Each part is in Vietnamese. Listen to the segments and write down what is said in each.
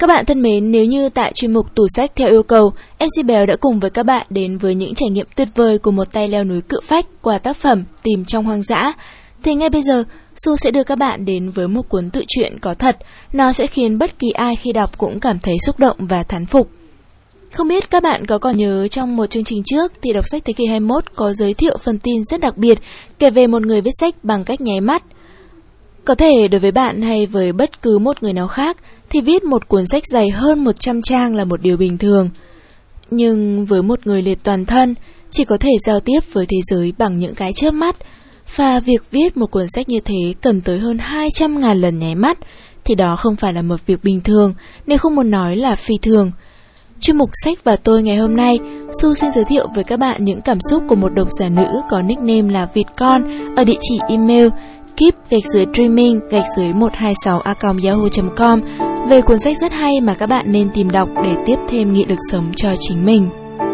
Các bạn thân mến, nếu như tại chuyên mục Tủ Sách theo yêu cầu, MC Bèo đã cùng với các bạn đến với những trải nghiệm tuyệt vời của một tay leo núi cự phách qua tác phẩm Tìm trong hoang dã, thì ngay bây giờ, Su sẽ đưa các bạn đến với một cuốn tự truyện có thật. Nó sẽ khiến bất kỳ ai khi đọc cũng cảm thấy xúc động và thán phục. Không biết các bạn có còn nhớ trong một chương trình trước thì Đọc sách thế kỷ 21 có giới thiệu phần tin rất đặc biệt kể về một người viết sách bằng cách nháy mắt. Có thể đối với bạn hay với bất cứ một người nào khác thì viết một cuốn sách dày hơn 100 trang là một điều bình thường. Nhưng với một người liệt toàn thân, chỉ có thể giao tiếp với thế giới bằng những cái chớp mắt, và việc viết một cuốn sách như thế cần tới hơn 200.000 lần nháy mắt, thì đó không phải là một việc bình thường, nếu không muốn nói là phi thường. Chuyên mục Sách và Tôi ngày hôm nay, Su xin giới thiệu với các bạn những cảm xúc của một độc giả nữ có nickname là Việt Con ở địa chỉ email keep_dreaming_126@yahoo.com về cuốn sách rất hay mà các bạn nên tìm đọc để tiếp thêm nghị lực sống cho chính mình.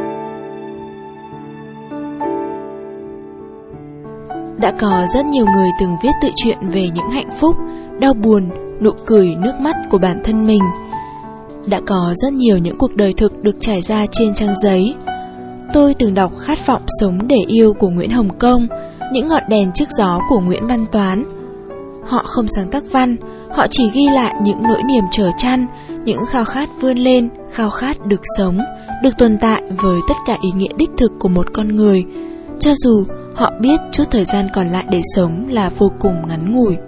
Đã có rất nhiều người từng viết tự truyện về những hạnh phúc, đau buồn, nụ cười, nước mắt của bản thân mình. Đã có rất nhiều những cuộc đời thực được trải ra trên trang giấy. Tôi từng đọc Khát vọng sống để yêu của Nguyễn Hồng Công, Những ngọn đèn trước gió của Nguyễn Văn Toán. Họ không sáng tác văn, họ chỉ ghi lại những nỗi niềm trở chăn, những khao khát vươn lên, khao khát được sống, được tồn tại với tất cả ý nghĩa đích thực của một con người, cho dù họ biết chút thời gian còn lại để sống là vô cùng ngắn ngủi.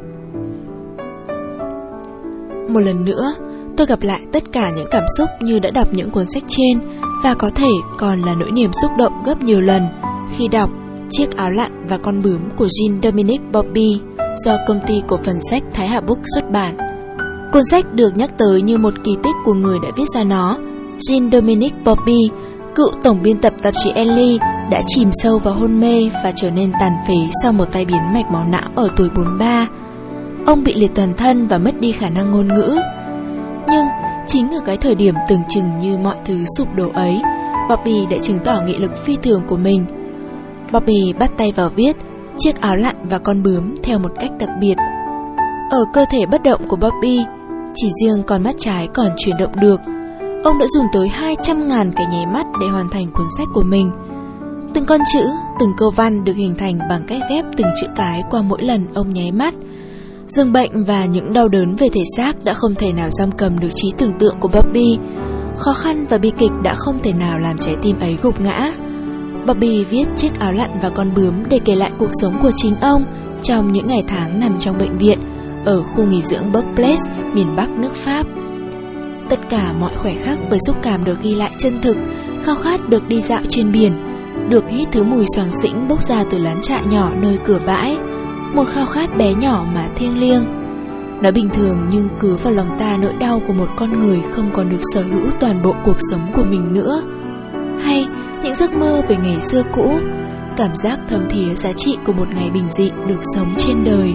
Một lần nữa, tôi gặp lại tất cả những cảm xúc như đã đọc những cuốn sách trên, và có thể còn là nỗi niềm xúc động gấp nhiều lần khi đọc Chiếc áo lặn và con bướm của Jean Dominique Bobby do công ty cổ phần sách Thái Hà Book xuất bản. Cuốn sách được nhắc tới như một kỳ tích của người đã viết ra nó. Jean Dominique Bobby, cựu tổng biên tập tạp chí Elle, đã chìm sâu vào hôn mê và trở nên tàn phế sau một tai biến mạch máu não ở tuổi 43. Ông bị liệt toàn thân và mất đi khả năng ngôn ngữ. Nhưng chính ở cái thời điểm tưởng chừng như mọi thứ sụp đổ ấy, Bobby đã chứng tỏ nghị lực phi thường của mình. Bobby bắt tay vào viết Chiếc áo lặn và con bướm theo một cách đặc biệt. Ở cơ thể bất động của Bobby, chỉ riêng con mắt trái còn chuyển động được. Ông đã dùng tới 200.000 cái nháy mắt để hoàn thành cuốn sách của mình. Từng con chữ, từng câu văn được hình thành bằng cách ghép từng chữ cái qua mỗi lần ông nháy mắt. Dương bệnh và những đau đớn về thể xác đã không thể nào giam cầm được trí tưởng tượng của Bobby. Khó khăn và bi kịch đã không thể nào làm trái tim ấy gục ngã. Bobby viết Chiếc áo lặn và con bướm để kể lại cuộc sống của chính ông trong những ngày tháng nằm trong bệnh viện ở khu nghỉ dưỡng Burg Place, miền Bắc nước Pháp. Tất cả mọi khoảnh khắc với xúc cảm được ghi lại chân thực, khao khát được đi dạo trên biển, được hít thứ mùi xoàng xĩnh bốc ra từ lán trại nhỏ nơi cửa bãi, một khao khát bé nhỏ mà thiêng liêng. Nó bình thường nhưng cứ vào lòng ta nỗi đau của một con người không còn được sở hữu toàn bộ cuộc sống của mình nữa. Hay những giấc mơ về ngày xưa cũ, cảm giác thấm thía giá trị của một ngày bình dị được sống trên đời.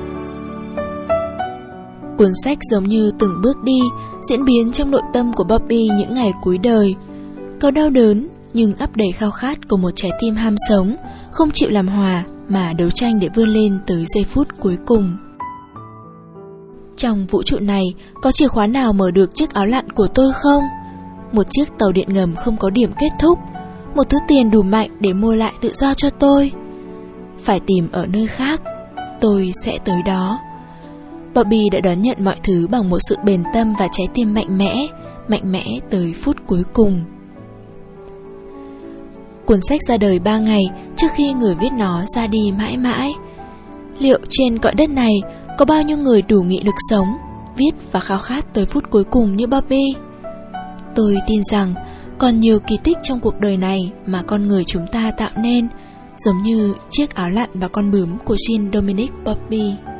Cuốn sách giống như từng bước đi, diễn biến trong nội tâm của Bobby những ngày cuối đời. Có đau đớn nhưng ắp đầy khao khát của một trái tim ham sống, không chịu làm hòa mà đấu tranh để vươn lên tới giây phút cuối cùng. Trong vũ trụ này, có chìa khóa nào mở được chiếc áo lặn của tôi không? Một chiếc tàu điện ngầm không có điểm kết thúc, một thứ tiền đủ mạnh để mua lại tự do cho tôi. Phải tìm ở nơi khác, tôi sẽ tới đó. Bobby đã đón nhận mọi thứ bằng một sự bền tâm và trái tim mạnh mẽ tới phút cuối cùng. Cuốn sách ra đời 3 ngày trước khi người viết nó ra đi mãi mãi. Liệu trên cõi đất này có bao nhiêu người đủ nghị lực sống, viết và khao khát tới phút cuối cùng như Bobby? Tôi tin rằng còn nhiều kỳ tích trong cuộc đời này mà con người chúng ta tạo nên, giống như Chiếc áo lặn và con bướm của Jean Dominique Bobby.